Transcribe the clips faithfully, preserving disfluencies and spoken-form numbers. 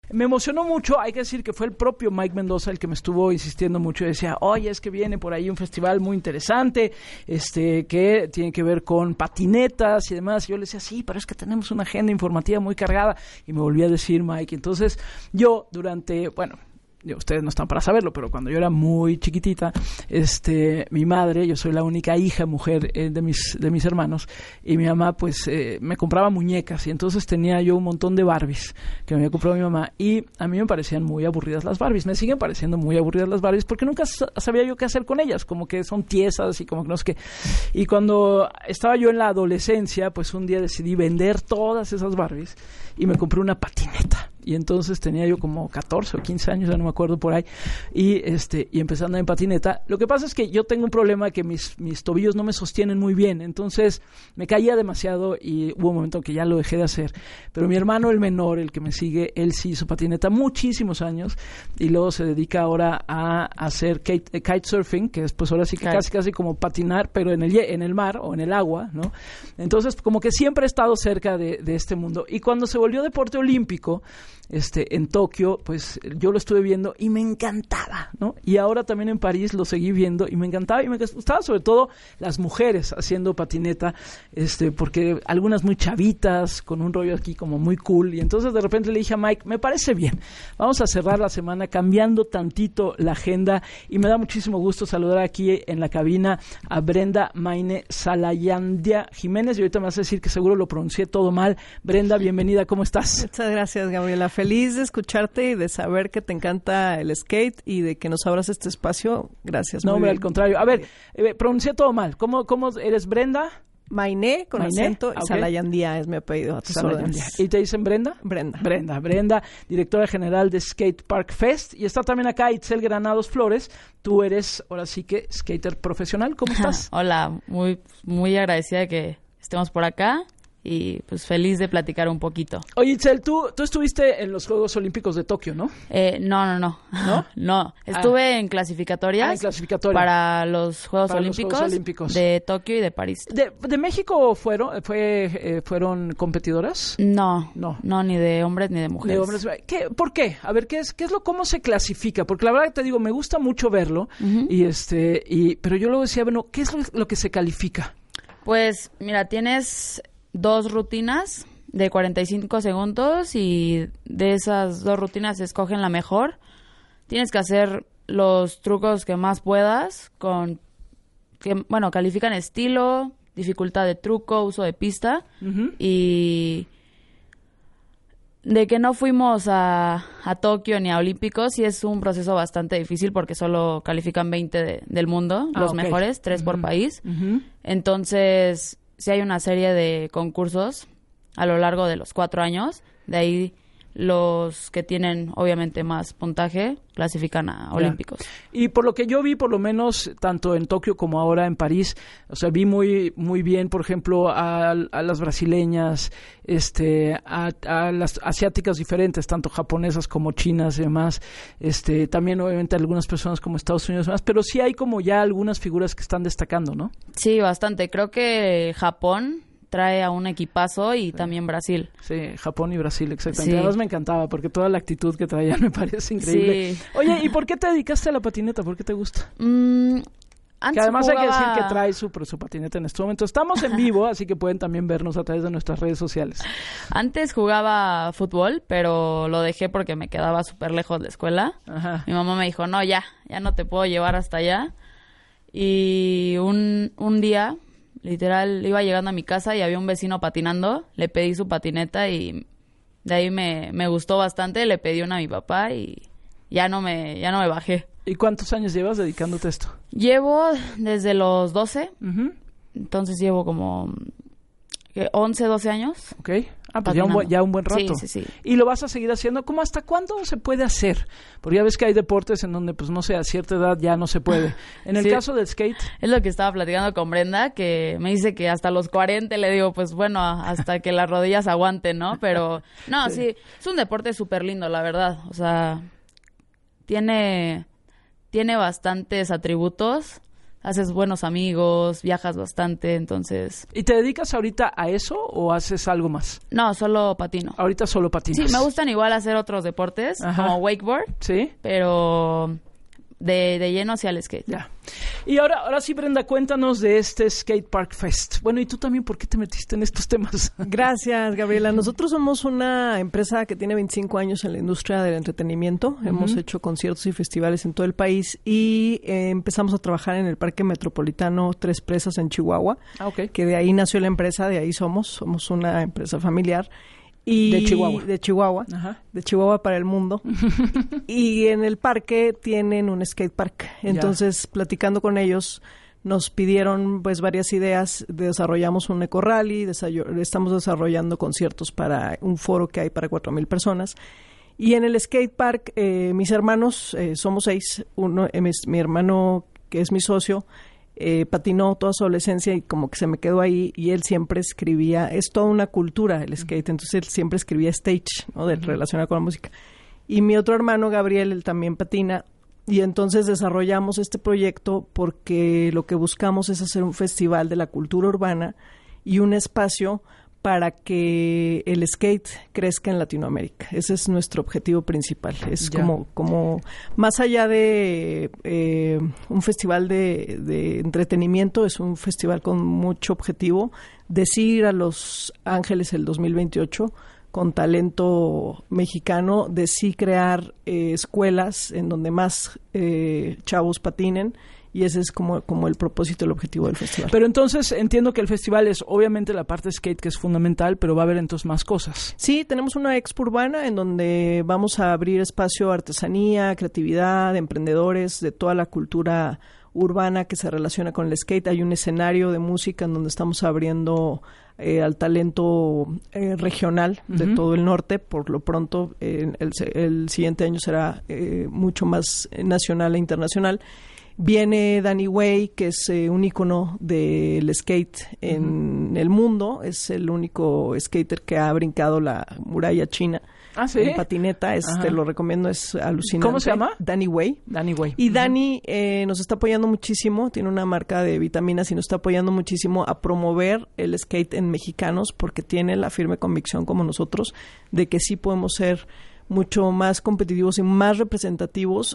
me emocionó mucho. Hay que decir que fue el propio Mike Mendoza el que me estuvo insistiendo mucho. Decía, oye, es que viene por ahí un festival muy interesante, este, que tiene que ver con patinetas y demás. Y yo le decía, sí, pero es que tenemos una agenda informativa muy cargada. Y me volví a decir Mike. Entonces, yo durante, bueno... ustedes no están para saberlo, pero cuando yo era muy chiquitita, este, mi madre, yo soy la única hija mujer eh, de mis de mis hermanos, y mi mamá pues eh, me compraba muñecas, y entonces tenía yo un montón de Barbies que me había comprado mi mamá, y a mí me parecían muy aburridas las Barbies, me siguen pareciendo muy aburridas las Barbies, porque nunca sabía yo qué hacer con ellas, como que son tiesas y como que no sé qué. Y cuando estaba yo en la adolescencia, pues un día decidí vender todas esas Barbies y me compré una patineta. Y entonces tenía yo como catorce o quince años, ya no me acuerdo por ahí, y este y empecé a andar en patineta. Lo que pasa es que yo tengo un problema que mis, mis tobillos no me sostienen muy bien, entonces me caía demasiado y hubo un momento que ya lo dejé de hacer. Pero mi hermano, el menor, el que me sigue, él sí hizo patineta muchísimos años y luego se dedica ahora a hacer kite, kitesurfing, que es pues ahora sí que casi casi como patinar, pero en el, en el mar o en el agua, ¿no? Entonces como que siempre he estado cerca de, de este mundo. Y cuando se volvió deporte olímpico, Este, en Tokio, pues yo lo estuve viendo y me encantaba, ¿no? Y ahora también en París lo seguí viendo y me encantaba, y me gustaba sobre todo las mujeres haciendo patineta, este, porque algunas muy chavitas, con un rollo aquí como muy cool, y entonces de repente le dije a Mike, me parece bien, vamos a cerrar la semana cambiando tantito la agenda, y me da muchísimo gusto saludar aquí en la cabina a Brenda Maine Salayandia Jiménez, y ahorita me vas a decir que seguro lo pronuncié todo mal. Brenda, bienvenida, ¿cómo estás? Muchas gracias, Gabriela. Feliz de escucharte y de saber que te encanta el skate y de que nos abras este espacio. Gracias. No, hombre, al contrario. A ver, eh, pronuncié todo mal. ¿Cómo, cómo eres, Brenda? Maine, con Maine, acento, y okay. Salayandia es mi apellido. A tus órdenes. ¿Y te dicen Brenda? Brenda. Brenda. Brenda, directora general de Skate Park Fest. Y está también acá Itzel Granados Flores. Tú eres, ahora sí que, skater profesional. ¿Cómo estás? Hola, muy, muy agradecida de que estemos por acá. Y pues feliz de platicar un poquito. Oye, Itzel, tú, tú estuviste en los Juegos Olímpicos de Tokio, ¿no? Eh, no, no, no. ¿No? No, estuve ah. en clasificatorias. Ah, en clasificatoria. Para los Juegos, para Olímpicos, los Juegos Olímpicos de Tokio y de París. ¿De, de México fueron fue eh, fueron competidoras? No, no, no, ni de hombres ni de mujeres. De hombres. ¿Qué, ¿Por qué? A ver, ¿qué es qué es lo cómo se clasifica? Porque la verdad que te digo, me gusta mucho verlo, uh-huh. y este y pero yo luego decía, bueno, ¿qué es lo, lo que se califica? Pues mira, tienes dos rutinas de cuarenta y cinco segundos y de esas dos rutinas se escogen la mejor. Tienes que hacer los trucos que más puedas con, que, bueno, califican estilo, dificultad de truco, uso de pista, uh-huh. y de que no fuimos a, a Tokio ni a Olímpicos, sí es un proceso bastante difícil porque solo califican veinte de, del mundo, ah, los okay. mejores, tres uh-huh. por país. Uh-huh. Entonces sí hay una serie de concursos a lo largo de los cuatro años. De ahí los que tienen obviamente más puntaje clasifican a Olímpicos. Y por lo que yo vi, por lo menos tanto en Tokio como ahora en París, o sea, vi muy muy bien, por ejemplo, a, a las brasileñas, este, a, a las asiáticas diferentes, tanto japonesas como chinas y demás, este, también obviamente algunas personas como Estados Unidos y demás, pero sí hay como ya algunas figuras que están destacando, ¿no? Sí, bastante. Creo que Japón trae a un equipazo y sí. también Brasil. Sí, Japón y Brasil, exactamente. Sí. Además me encantaba porque toda la actitud que traían me parece increíble. Sí. Oye, ¿y por qué te dedicaste a la patineta? ¿Por qué te gusta? Mm, antes que además jugaba... hay que decir que trae su, su patineta en este momento. Estamos en vivo, así que pueden también vernos a través de nuestras redes sociales. Antes jugaba fútbol, pero lo dejé porque me quedaba súper lejos de la escuela. Ajá. Mi mamá me dijo, no, ya, ya no te puedo llevar hasta allá. Y un, un día... literal, iba llegando a mi casa y había un vecino patinando, le pedí su patineta y de ahí me, me gustó bastante, le pedí una a mi papá y ya no me ya no me bajé. ¿Y cuántos años llevas dedicándote a esto? Llevo desde los doce, uh-huh. entonces llevo como once, doce años. Ok, ah, pues ya un, buen, ya un buen rato. Sí, sí, sí. ¿Y lo vas a seguir haciendo? ¿Cómo hasta cuándo se puede hacer? Porque ya ves que hay deportes en donde, pues no sé, a cierta edad ya no se puede. En el sí. caso del skate... Es lo que estaba platicando con Brenda, que me dice que hasta los cuarenta, le digo, pues bueno, hasta que las rodillas aguanten, ¿no? Pero, no, sí, sí es un deporte súper lindo, la verdad. O sea, tiene, tiene bastantes atributos haces buenos amigos, viajas bastante, entonces... ¿Y te dedicas ahorita a eso o haces algo más? No, solo patino. Ahorita solo patinas. Sí, me gustan igual hacer otros deportes, Ajá. como wakeboard, ¿Sí? pero de, de lleno hacia el skate. Ya. Y ahora, ahora sí, Brenda, cuéntanos de este Skate Park Fest. Bueno, ¿y tú también por qué te metiste en estos temas? Gracias, Gabriela. Nosotros somos una empresa que tiene veinticinco años en la industria del entretenimiento. Uh-huh. Hemos hecho conciertos y festivales en todo el país y eh, empezamos a trabajar en el Parque Metropolitano Tres Presas en Chihuahua, Ah, okay. que de ahí nació la empresa, de ahí somos. Somos una empresa familiar. Y de Chihuahua. De Chihuahua. Ajá. De Chihuahua para el mundo. Y en el parque tienen un skate park. Entonces, ya. platicando con ellos, nos pidieron pues varias ideas. Desarrollamos un eco rally, desayo- estamos desarrollando conciertos para un foro que hay para cuatro mil personas. Y en el skate park, eh, mis hermanos, eh, somos seis. Uno, eh, mi, mi hermano, que es mi socio, Eh, patinó toda su adolescencia y como que se me quedó ahí, y él siempre escribía, es toda una cultura el skate, entonces él siempre escribía stage, ¿no? De, relacionado con la música. Y mi otro hermano, Gabriel, él también patina, y entonces desarrollamos este proyecto porque lo que buscamos es hacer un festival de la cultura urbana y un espacio para que el skate crezca en Latinoamérica. Ese es nuestro objetivo principal. Es ya. como, como más allá de eh, un festival de, de entretenimiento, es un festival con mucho objetivo. Decir a Los Ángeles el dos mil veintiocho con talento mexicano, de sí crear eh, escuelas en donde más eh, chavos patinen. Y ese es como, como el propósito, el objetivo del festival. Pero entonces entiendo que el festival es obviamente la parte skate que es fundamental, pero va a haber entonces más cosas. Sí, tenemos una expo urbana en donde vamos a abrir espacio a artesanía, creatividad, emprendedores de toda la cultura urbana que se relaciona con el skate. Hay un escenario de música en donde estamos abriendo eh, al talento eh, regional de uh-huh. todo el norte. Por lo pronto, eh, el, el siguiente año será eh, mucho más nacional e internacional. Viene Danny Way, que es eh, un ícono del skate en uh-huh. el mundo. Es el único skater que ha brincado la muralla china. ¿Ah, sí? En patineta. Es, te lo recomiendo, es alucinante. ¿Cómo se llama? Danny Way. Danny Way. Y uh-huh. Danny eh, nos está apoyando muchísimo. Tiene una marca de vitaminas y nos está apoyando muchísimo a promover el skate en mexicanos, porque tiene la firme convicción, como nosotros, de que sí podemos ser mucho más competitivos y más representativos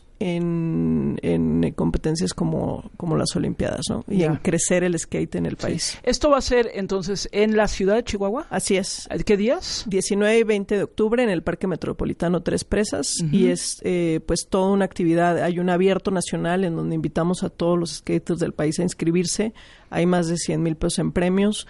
en, en competencias como, como las Olimpiadas, ¿no? Y yeah. en crecer el skate en el país. Sí. ¿Esto va a ser entonces en la ciudad de Chihuahua? Así es. ¿Qué días? diecinueve y veinte de octubre en el Parque Metropolitano Tres Presas. Uh-huh. Y es eh, pues toda una actividad. Hay un abierto nacional en donde invitamos a todos los skaters del país a inscribirse. Hay más de cien mil pesos en premios.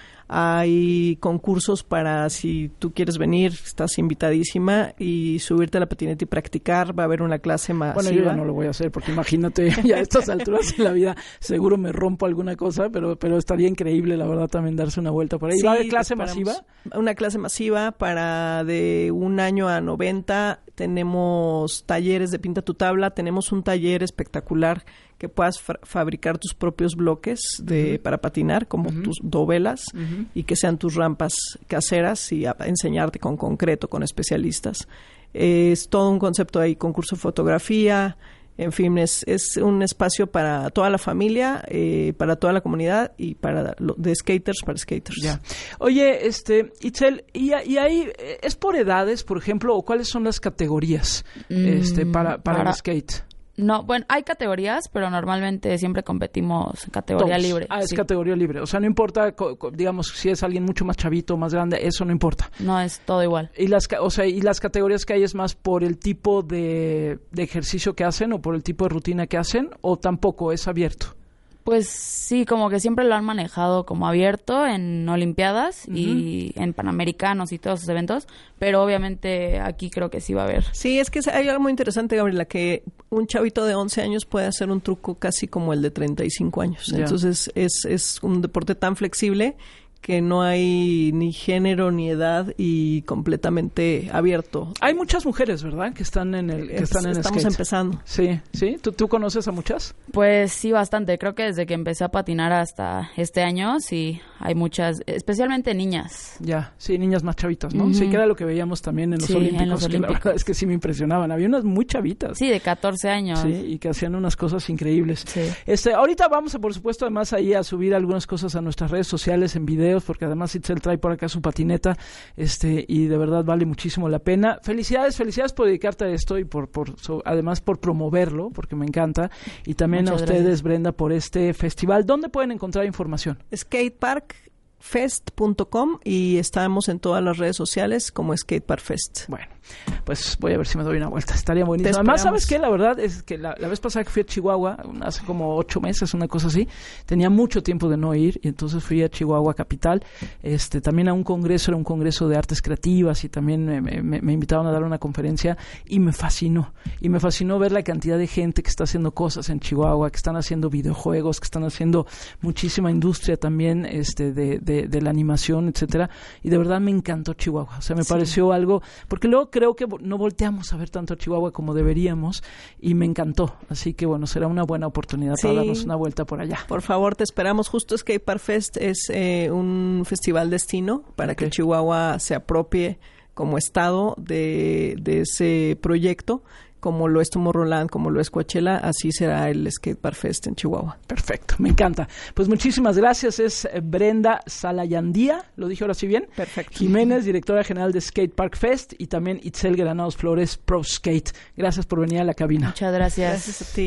Hay concursos para, si tú quieres venir, estás invitadísima, y subirte a la patineta y practicar. Va a haber una clase masiva. Bueno, yo ya no lo voy a hacer porque imagínate, ya a estas alturas de la vida seguro me rompo alguna cosa, pero pero estaría increíble, la verdad, también darse una vuelta por ahí. Sí, ¿va a haber clase masiva? Una clase masiva para de un año a noventa. Tenemos talleres de pinta tu tabla. Tenemos un taller espectacular que puedas fa- fabricar tus propios bloques de uh-huh. para patinar, como uh-huh. tus dovelas, uh-huh. y que sean tus rampas caseras, y a, a enseñarte con concreto, con especialistas. Eh, es todo un concepto ahí, concurso de fotografía, en fin, es, es un espacio para toda la familia, eh, para toda la comunidad y para lo, de skaters para skaters. Ya. Oye, este, Itzel, ¿y, y ahí es por edades, por ejemplo, o cuáles son las categorías mm, este para, para, para el skate? No, bueno, hay categorías, pero normalmente siempre competimos en categoría Todos. libre. Ah, es sí. categoría libre. O sea, no importa, co- co- digamos, si es alguien mucho más chavito, más grande, eso no importa. No, es todo igual. Y las, o sea, y las categorías que hay es más por el tipo de, de ejercicio que hacen o por el tipo de rutina que hacen, o tampoco es abierto. Pues sí, como que siempre lo han manejado como abierto en Olimpiadas uh-huh. y en Panamericanos y todos esos eventos, pero obviamente aquí creo que sí va a haber. Sí, es que hay algo muy interesante, Gabriela, que un chavito de once años puede hacer un truco casi como el de treinta y cinco años. Yeah. Entonces es, es un deporte tan flexible que no hay ni género ni edad y completamente abierto. Hay muchas mujeres, ¿verdad? Que están en el que están en Estamos skate. empezando. Sí, sí. ¿Tú, ¿Tú conoces a muchas? Pues sí, bastante. Creo que desde que empecé a patinar hasta este año, sí, hay muchas, especialmente niñas. Ya, sí, niñas más chavitas, ¿no? Uh-huh. Sí, que era lo que veíamos también en los Sí, Olímpicos, en los que Olímpicos. la verdad es que sí me impresionaban. Había unas muy chavitas. Sí, de catorce años. Sí, y que hacían unas cosas increíbles. Sí. Este, ahorita vamos, a, por supuesto, además ahí a subir algunas cosas a nuestras redes sociales en videos, porque además Itzel trae por acá su patineta, este, y de verdad vale muchísimo la pena. Felicidades, felicidades por dedicarte a esto y por, por so, además por promoverlo, porque me encanta. Y también Muchas a ustedes, gracias. Brenda, por este festival. ¿Dónde pueden encontrar información? skatepark fest punto com y estamos en todas las redes sociales como Skatepark Fest. Bueno, pues voy a ver si me doy una vuelta. Estaría buenísimo. Te Además, esperamos. ¿sabes qué? La verdad es que la, la vez pasada que fui a Chihuahua, hace como ocho meses, una cosa así, tenía mucho tiempo de no ir y entonces fui a Chihuahua capital, este, también a un congreso, era un congreso de artes creativas y también me, me, me invitaron a dar una conferencia y me fascinó. Y me fascinó ver la cantidad de gente que está haciendo cosas en Chihuahua, que están haciendo videojuegos, que están haciendo muchísima industria también este, de, de, de la animación, etcétera, y de verdad me encantó Chihuahua, o sea, me Sí. pareció algo, porque luego creo que no volteamos a ver tanto a Chihuahua como deberíamos, y me encantó, así que bueno, será una buena oportunidad Sí. para darnos una vuelta por allá. Por favor, te esperamos. Justo Skatepark Fest es eh, un festival destino para Ok. que Chihuahua se apropie como estado de, de ese proyecto, como lo es Tomorrowland, como lo es Coachella, así será el Skatepark Fest en Chihuahua. Perfecto, me encanta. Pues muchísimas gracias, es eh, Brenda Salayandía, ¿lo dije ahora sí bien? Perfecto. Jiménez, directora general de Skatepark Fest, y también Itzel Granados Flores, Pro Skate. Gracias por venir a la cabina. Muchas gracias. Gracias a ti.